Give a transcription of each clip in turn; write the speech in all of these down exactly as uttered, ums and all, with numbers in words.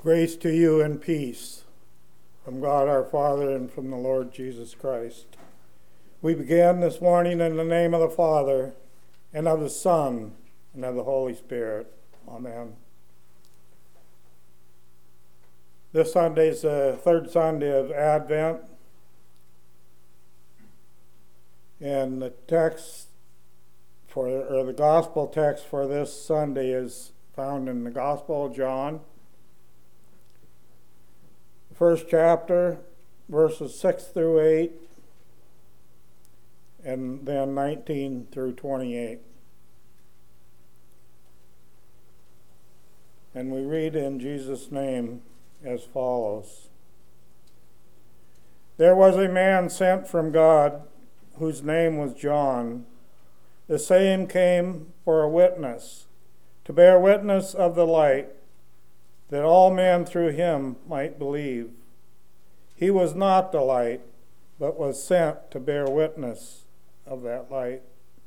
Grace to you and peace from God our Father and from the Lord Jesus Christ. We began this morning in the name of the Father, and of the Son, and of the Holy Spirit. Amen. This Sunday is the third Sunday of Advent, and the text for, or the gospel text for this Sunday is found in the Gospel of John, first chapter, verses six through eight, and then nineteen through twenty-eight. And we read in Jesus' name as follows. There was a man sent from God whose name was John. The same came for a witness, to bear witness of the light, that all men through him might believe. He was not the light, but was sent to bear witness of that light.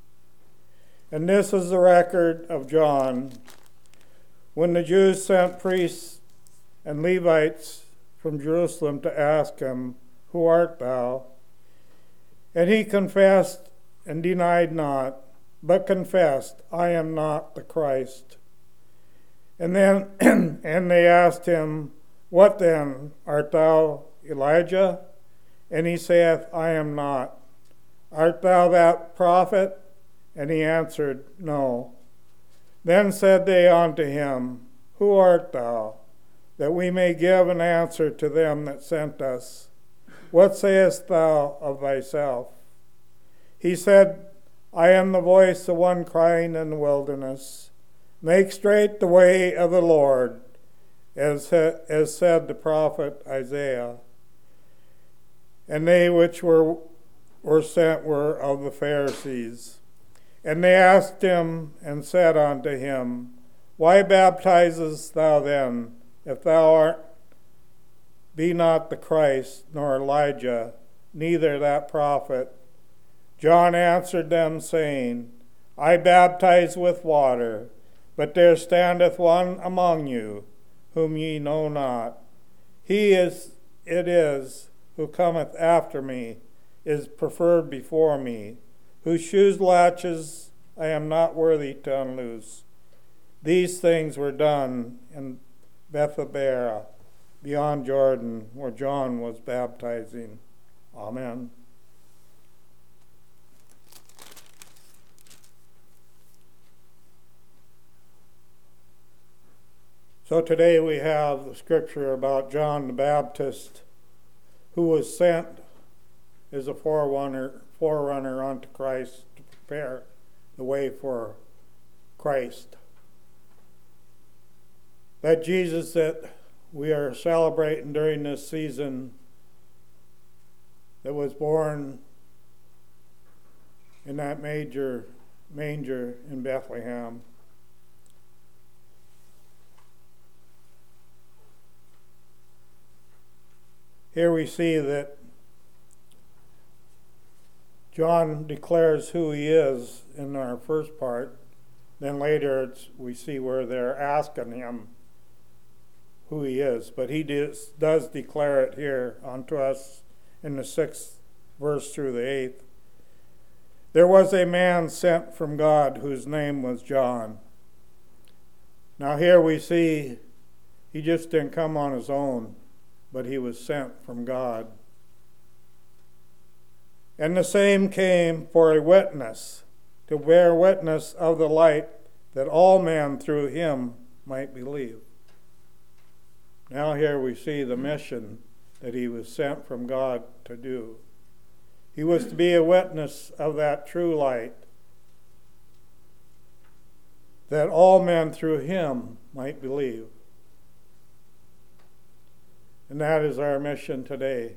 And this is the record of John. When the Jews sent priests and Levites from Jerusalem to ask him, "Who art thou?" And he confessed and denied not, but confessed, "I am not the Christ." And then, and they asked him, "What then? Art thou Elijah?" And he saith, "I am not." "Art thou that prophet?" And he answered, "No." Then said they unto him, "Who art thou? That we may give an answer to them that sent us. What sayest thou of thyself?" He said, "I am the voice of one crying in the wilderness, make straight the way of the Lord, as, as said the prophet Isaiah." And they which were, were sent were of the Pharisees. And they asked him and said unto him, "Why baptizest thou then, if thou art be not the Christ, nor Elijah, neither that prophet?" John answered them, saying, "I baptize with water, but there standeth one among you, whom ye know not. He is it is who cometh after me, is preferred before me, whose shoes latches I am not worthy to unloose." These things were done in Bethabara, beyond Jordan, where John was baptizing. Amen. So today we have the scripture about John the Baptist, who was sent as a forerunner, forerunner unto Christ to prepare the way for Christ. That Jesus that we are celebrating during this season, that was born in that major manger in Bethlehem. Here we see that John declares who he is in our first part. Then later it's, we see where they're asking him who he is. But he does, does declare it here unto us in the sixth verse through the eighth. There was a man sent from God whose name was John. Now here we see he just didn't come on his own, but he was sent from God. And the same came for a witness, to bear witness of the light, that all men through him might believe. Now here we see the mission that he was sent from God to do. He was to be a witness of that true light, that all men through him might believe. And that is our mission today.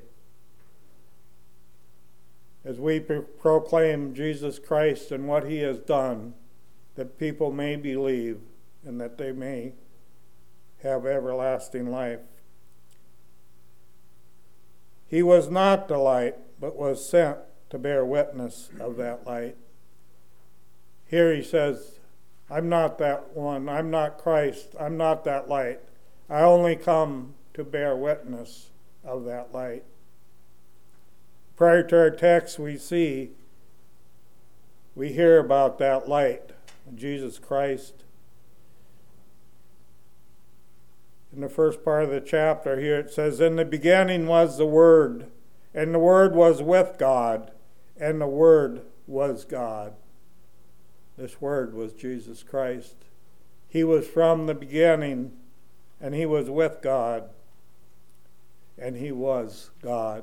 As we pro- proclaim Jesus Christ and what he has done, that people may believe and that they may have everlasting life. He was not the light, but was sent to bear witness of that light. Here he says, I'm not that one. I'm not Christ. I'm not that light. I only come to bear witness of that light. Prior to our text, we see, we hear about that light, Jesus Christ. In the first part of the chapter here it says, in the beginning was the Word, and the Word was with God, and the Word was God. This Word was Jesus Christ. He was from the beginning, and he was with God, and he was God.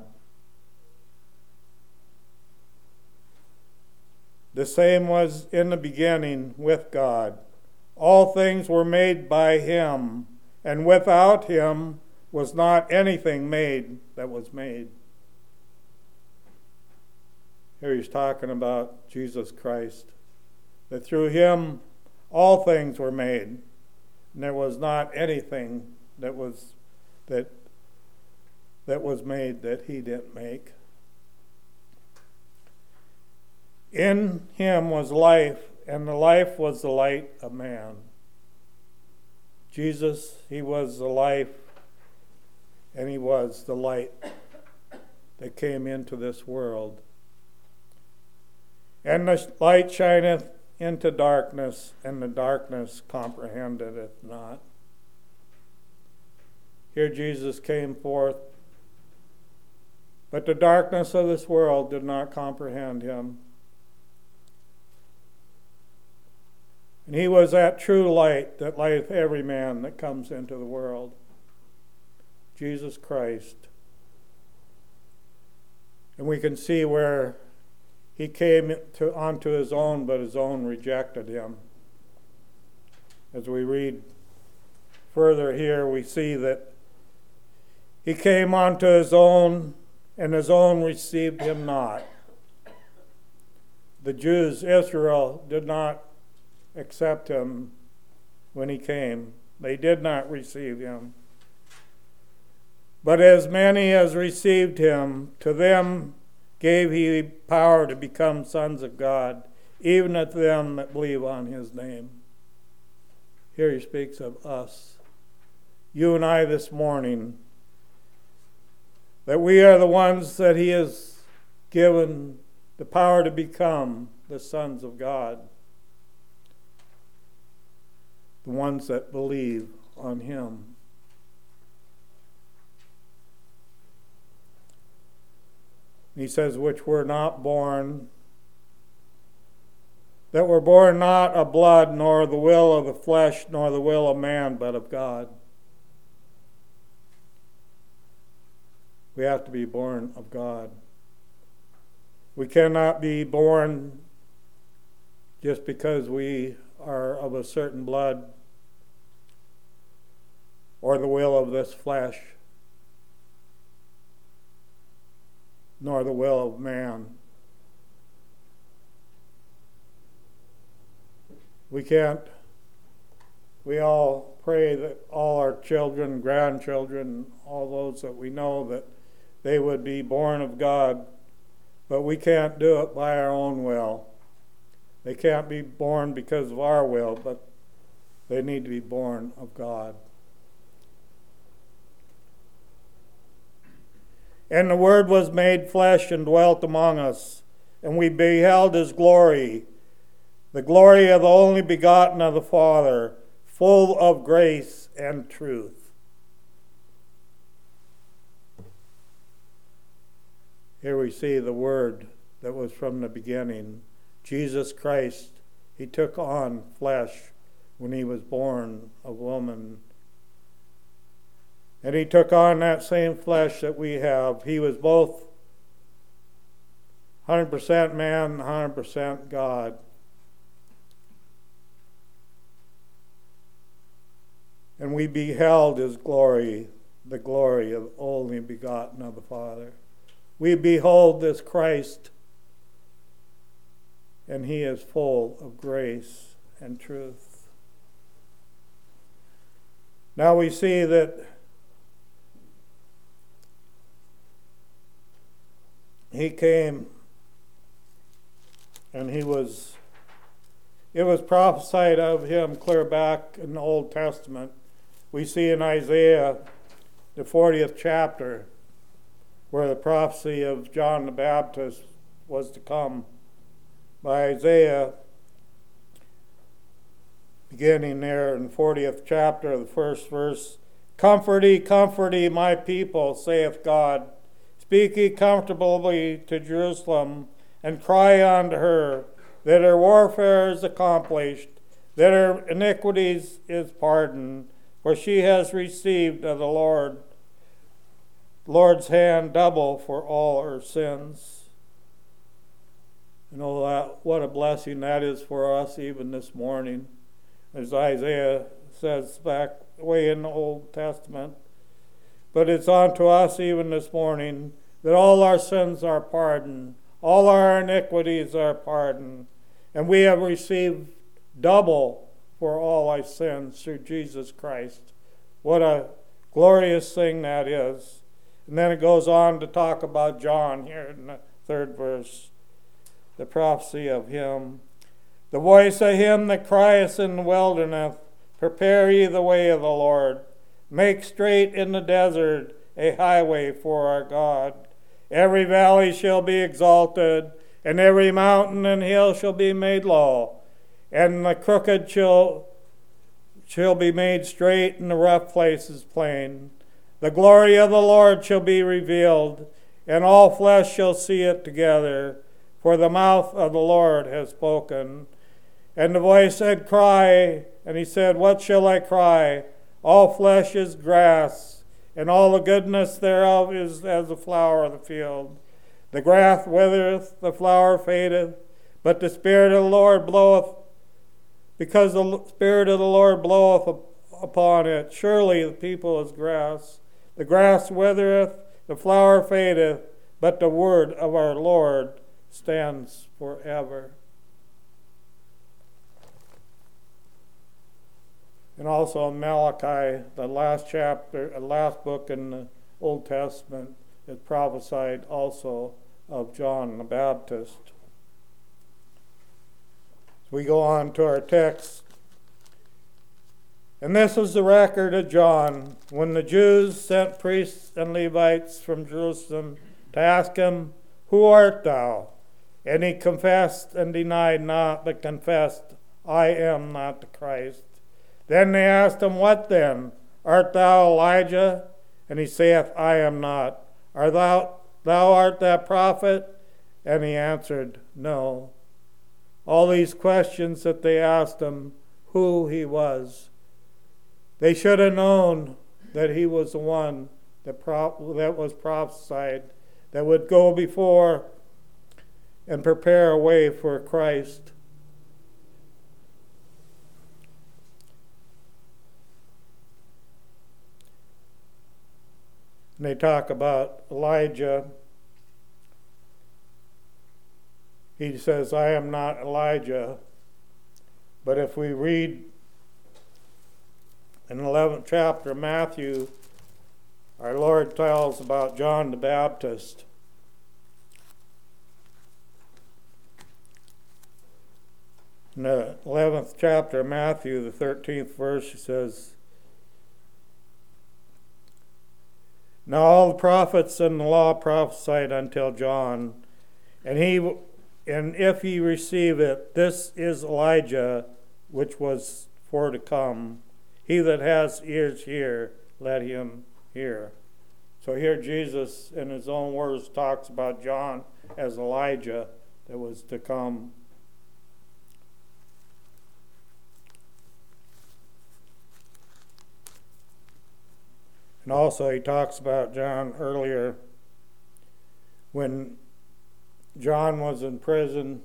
The same was in the beginning with God. All things were made by him, and without him was not anything made that was made. Here he's talking about Jesus Christ, that through him all things were made, and there was not anything that was that that was made that he didn't make. In him was life, and the life was the light of man. Jesus, he was the life, and he was the light that came into this world. And the light shineth into darkness, and the darkness comprehended it not. Here Jesus came forth, but the darkness of this world did not comprehend him. And he was that true light that lighteth every man that comes into the world. Jesus Christ. And we can see where he came to, onto his own, but his own rejected him. As we read further here, we see that he came unto his own, and his own received him not. The Jews, Israel, did not accept him when he came. They did not receive him. But as many as received him, to them gave he power to become sons of God, even to them that believe on his name. Here he speaks of us, you and I this morning, that we are the ones that he has given the power to become the sons of God. The ones that believe on him. He says, which were not born, that were born not of blood, nor the will of the flesh, nor the will of man, but of God. We have to be born of God. We cannot be born just because we are of a certain blood or the will of this flesh, nor the will of man. We can't, we all pray that all our children, grandchildren, all those that we know, that they would be born of God, but we can't do it by our own will. They can't be born because of our will, but they need to be born of God. And the Word was made flesh and dwelt among us, and we beheld his glory, the glory of the only begotten of the Father, full of grace and truth. Here we see the Word that was from the beginning, Jesus Christ. He took on flesh when he was born of woman. And he took on that same flesh that we have. He was both one hundred percent man, one hundred percent God. And we beheld his glory, the glory of the only begotten of the Father. We behold this Christ, and he is full of grace and truth. Now we see that he came, and he was, it was prophesied of him clear back in the Old Testament. we see in Isaiah, the fortieth chapter, where the prophecy of John the Baptist was to come by Isaiah, beginning there in the fortieth chapter, the first verse. Comfort ye, comfort ye, my people, saith God. Speak ye comfortably to Jerusalem, and cry unto her, that her warfare is accomplished, that her iniquities is pardoned, for she has received of the Lord, Lord's hand double for all her sins. You know that, what a blessing that is for us even this morning. As Isaiah says back way in the Old Testament. But it's unto us even this morning that all our sins are pardoned, all our iniquities are pardoned, and we have received double for all our sins through Jesus Christ. What a glorious thing that is. And then it goes on to talk about John here in the third verse, the prophecy of him. The voice of him that crieth in the wilderness, prepare ye the way of the Lord. Make straight in the desert a highway for our God. Every valley shall be exalted, and every mountain and hill shall be made low, and the crooked shall, shall be made straight, and the rough places plain. The glory of the Lord shall be revealed, and all flesh shall see it together, for the mouth of the Lord has spoken. And the voice said, Cry. And he said, What shall I cry? All flesh is grass, and all the goodness thereof is as the flower of the field. The grass withereth, the flower fadeth, but the Spirit of the Lord bloweth, because the Spirit of the Lord bloweth upon it. Surely the people is grass. The grass withereth, the flower fadeth, but the word of our Lord stands forever. And also in Malachi, the last chapter, the last book in the Old Testament, is prophesied also of John the Baptist. So we go on to our text. And this is the record of John, when the Jews sent priests and Levites from Jerusalem to ask him, Who art thou? And he confessed and denied not, but confessed, I am not the Christ. Then they asked him, What then? Art thou Elijah? And he saith, I am not. Art thou, thou art that prophet? And he answered, No. All these questions that they asked him, who he was. They should have known that he was the one that, pro- that was prophesied, that would go before and prepare a way for Christ. And they talk about Elijah. He says, I am not Elijah. But if we read in the eleventh chapter of Matthew, our Lord tells about John the Baptist. In the eleventh chapter of Matthew, the thirteenth verse, he says, Now all the prophets and the law prophesied until John, and he, and if ye receive it, this is Elijah, which was for to come. He that has ears hear, let him hear. So here Jesus, in his own words, talks about John as Elijah that was to come. And also he talks about John earlier when John was in prison.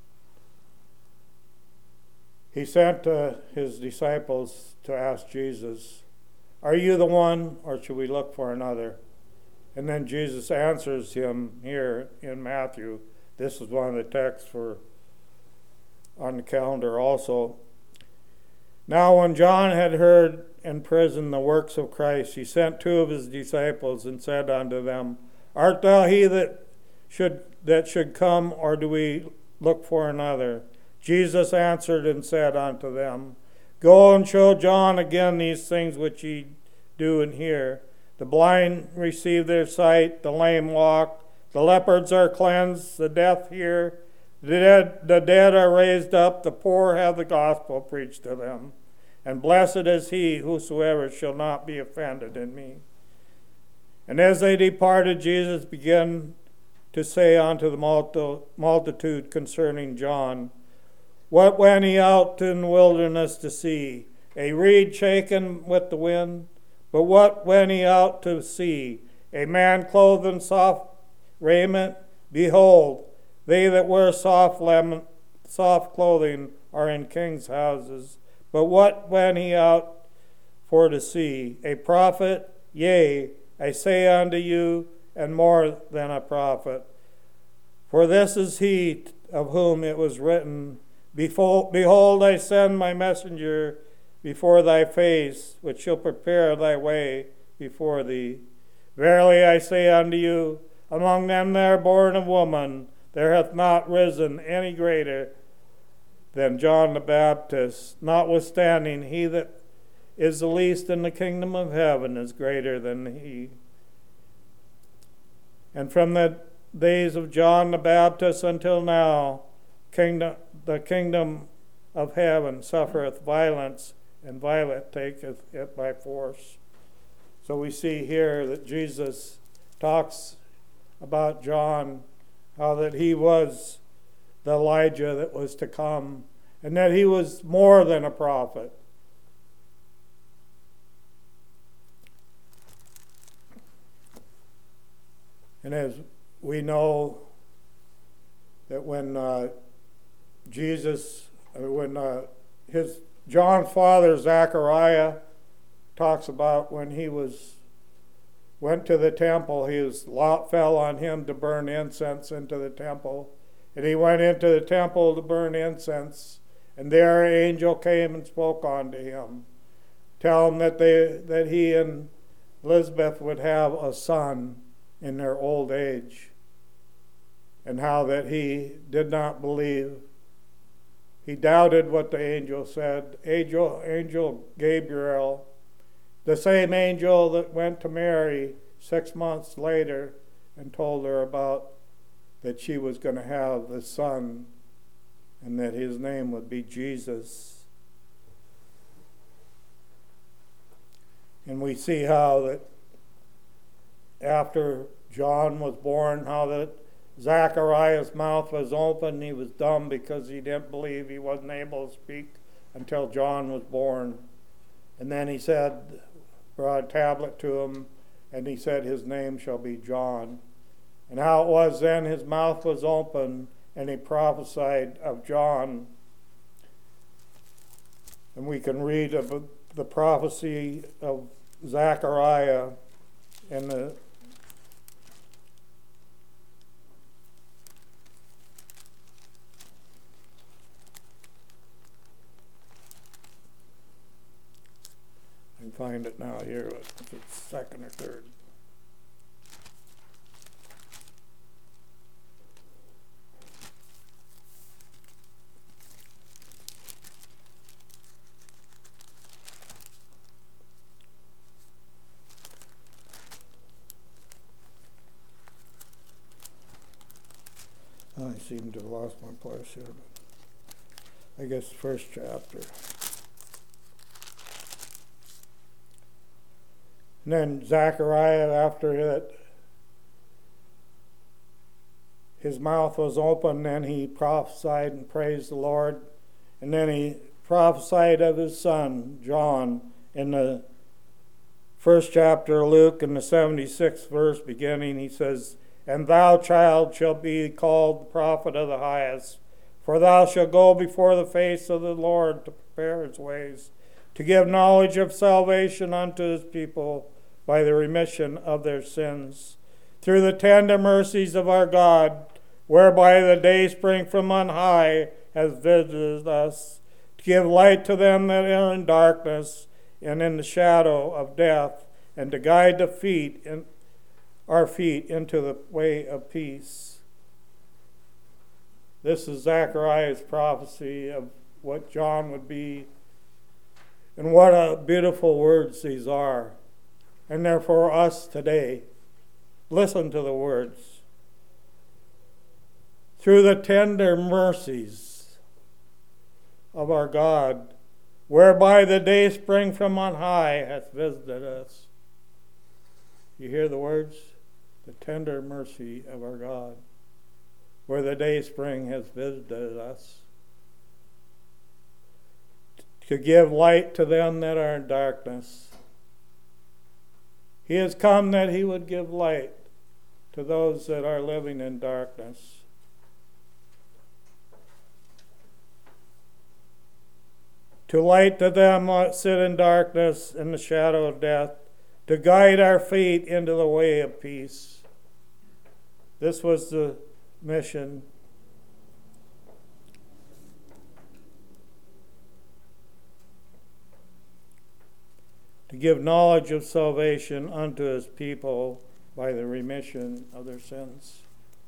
He sent uh, his disciples to ask Jesus, Are you the one, or should we look for another? And then Jesus answers him here in Matthew. This is one of the texts for on the calendar also. Now when John had heard in prison the works of Christ, he sent two of his disciples and said unto them, Art thou he that should that should come, or do we look for another? Jesus answered and said unto them, Go and show John again these things which ye do and hear. The blind receive their sight, the lame walk, the leopards are cleansed, the deaf hear, the dead, the dead are raised up, the poor have the gospel preached to them. And blessed is he whosoever shall not be offended in me. And as they departed, Jesus began to say unto the multitude concerning John, what went he out in the wilderness to see? A reed shaken with the wind? But what went he out to see? A man clothed in soft raiment? Behold, they that wear soft, lemon, soft clothing are in kings' houses. But what went he out for to see? A prophet? Yea, I say unto you, and more than a prophet. For this is he of whom it was written, Behold, I send my messenger before thy face, which shall prepare thy way before thee. Verily I say unto you, among them that are born of woman, there hath not risen any greater than John the Baptist. Notwithstanding, he that is the least in the kingdom of heaven is greater than he. And from the days of John the Baptist until now, kingdom, the kingdom of heaven suffereth violence, and violence taketh it by force. So we see here that Jesus talks about John, how that he was the Elijah that was to come, and that he was more than a prophet. And as we know that when uh, Jesus, uh, when uh, his John's father Zechariah talks about when he was went to the temple, he was fell on him to burn incense into the temple, and he went into the temple to burn incense, and there an angel came and spoke unto him, tell him that they that he and Elizabeth would have a son in their old age, and how that he did not believe. He doubted what the angel said. Angel, angel Gabriel, the same angel that went to Mary six months later and told her about that she was going to have a son and that his name would be Jesus. And we see how that after John was born, how that Zachariah's mouth was open. He was dumb because he didn't believe. He wasn't able to speak until John was born. And then he said, brought a tablet to him, and he said, his name shall be John. And how it was then, his mouth was open, and he prophesied of John. And we can read of the prophecy of Zechariah in the I can find it now here, if it's second or third. I seem to have lost my place here, but I guess the first chapter. And then Zechariah, after that, his mouth was open, and he prophesied and praised the Lord. And then he prophesied of his son, John, in the first chapter of Luke, in the seventy-sixth verse beginning. He says, And thou, child, shalt be called the prophet of the highest, for thou shalt go before the face of the Lord to prepare his ways, to give knowledge of salvation unto his people by the remission of their sins, through the tender mercies of our God, whereby the day spring from on high has visited us, to give light to them that are in darkness and in the shadow of death, and to guide the feet in, our feet into the way of peace. This is Zechariah's prophecy of what John would be And what a beautiful words these are. And they're for us today. Listen to the words. Through the tender mercies of our God, whereby the day spring from on high hath visited us. You hear the words? The tender mercy of our God, where the day spring has visited us. To give light to them that are in darkness. He has come that he would give light to those that are living in darkness. To light to them that sit in darkness and the shadow of death, to guide our feet into the way of peace. This was the mission. To give knowledge of salvation unto his people by the remission of their sins.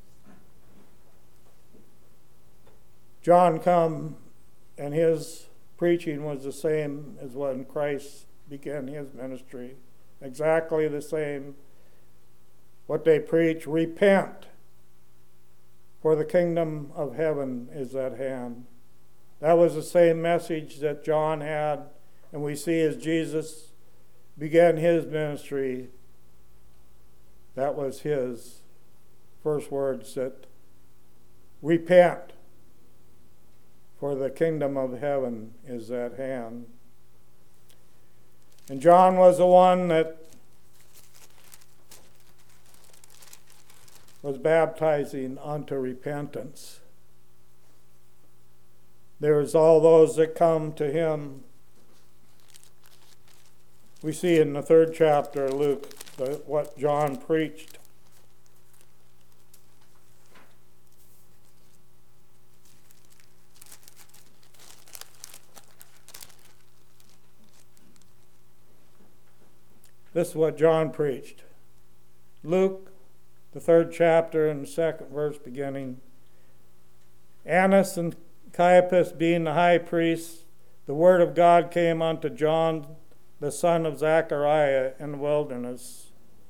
John come, and his preaching was the same as when Christ began his ministry. Exactly the same. What they preach, repent, for the kingdom of heaven is at hand. That was the same message that John had, and we see as Jesus began his ministry, that was his first words, that repent, for the kingdom of heaven is at hand. And John was the one that was baptizing unto repentance. There's all those that come to him. We see in the third chapter of Luke the, what John preached. This is what John preached. Luke, the third chapter and the second verse beginning. Annas and Caiaphas being the high priests, the word of God came unto John, the son of Zechariah, in the wilderness.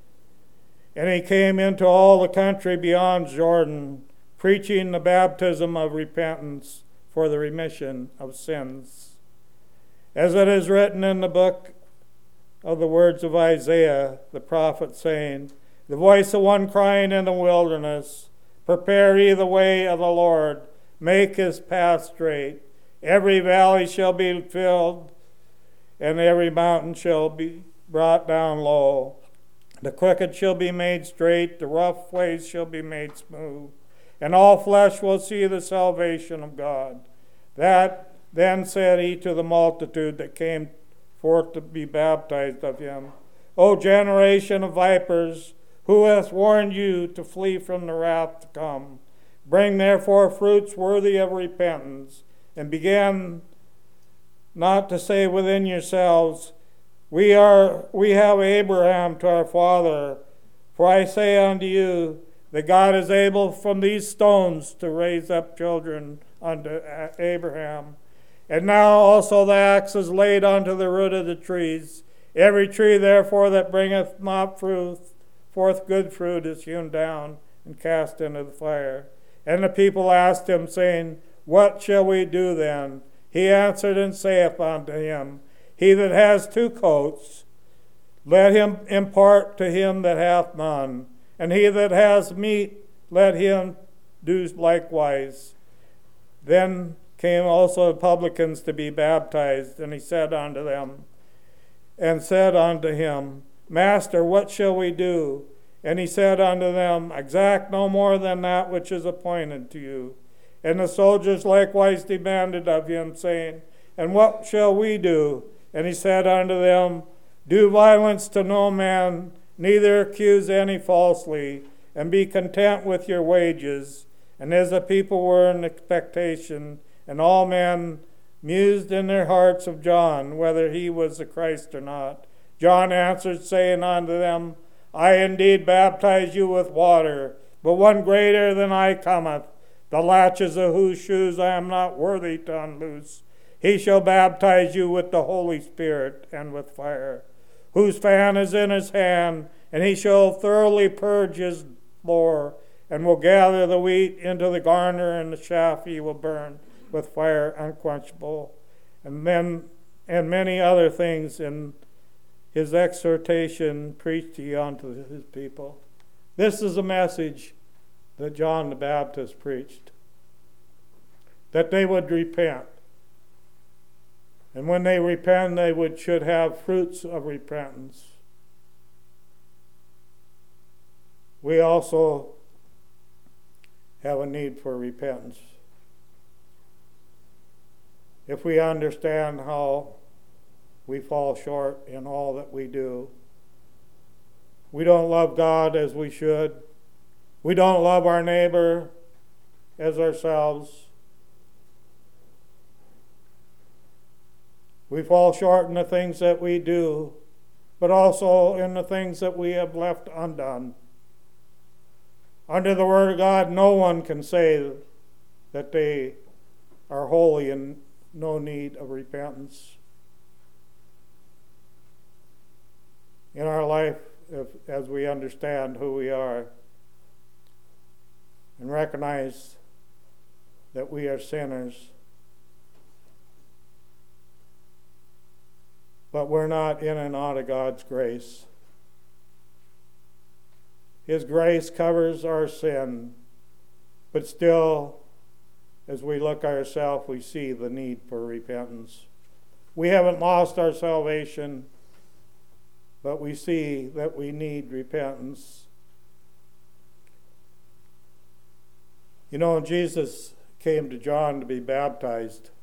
And he came into all the country beyond Jordan, preaching the baptism of repentance for the remission of sins. As it is written in the book of the words of Isaiah, the prophet, saying, the voice of one crying in the wilderness, prepare ye the way of the Lord, make his path straight. Every valley shall be filled, and every mountain shall be brought down low. The crooked shall be made straight, the rough ways shall be made smooth, and all flesh will see the salvation of God. That then said he to the multitude that came forth to be baptized of him, O generation of vipers, who hath warned you to flee from the wrath to come? Bring therefore fruits worthy of repentance, and begin not to say within yourselves, We are we have Abraham to our father. For I say unto you, that God is able from these stones to raise up children unto Abraham. And now also the axe is laid unto the root of the trees. Every tree therefore that bringeth not fruit, forth good fruit, is hewn down and cast into the fire. And the people asked him, saying, What shall we do then? He answered and saith unto him, He that has two coats, let him impart to him that hath none. And he that has meat, let him do likewise. Then came also the publicans to be baptized, and he said unto them, and said unto him, Master, what shall we do? And he said unto them, Exact no more than that which is appointed to you. And the soldiers likewise demanded of him, saying, And what shall we do? And he said unto them, Do violence to no man, neither accuse any falsely, and be content with your wages. And as the people were in expectation, and all men mused in their hearts of John, whether he was the Christ or not, John answered, saying unto them, I indeed baptize you with water, but one greater than I cometh, the latches of whose shoes I am not worthy to unloose. He shall baptize you with the Holy Spirit and with fire, whose fan is in his hand, and he shall thoroughly purge his floor, and will gather the wheat into the garner, and the chaff he will burn with fire unquenchable. And then, and many other things in his exhortation preached he unto his people. This is a message that John the Baptist preached, that they would repent. And when they repent, they would should have fruits of repentance. We also have a need for repentance. If we understand how we fall short in all that we do, we don't love God as we should. We don't love our neighbor as ourselves. We fall short in the things that we do, but also in the things that we have left undone. Under the Word of God, no one can say that they are holy and no need of repentance. In our life, if, as we understand who we are and recognize that we are sinners, but we're not in and out of God's grace. His grace covers our sin, but still, as we look at ourselves, we see the need for repentance. We haven't lost our salvation, but we see that we need repentance. You know, Jesus came to John to be baptized.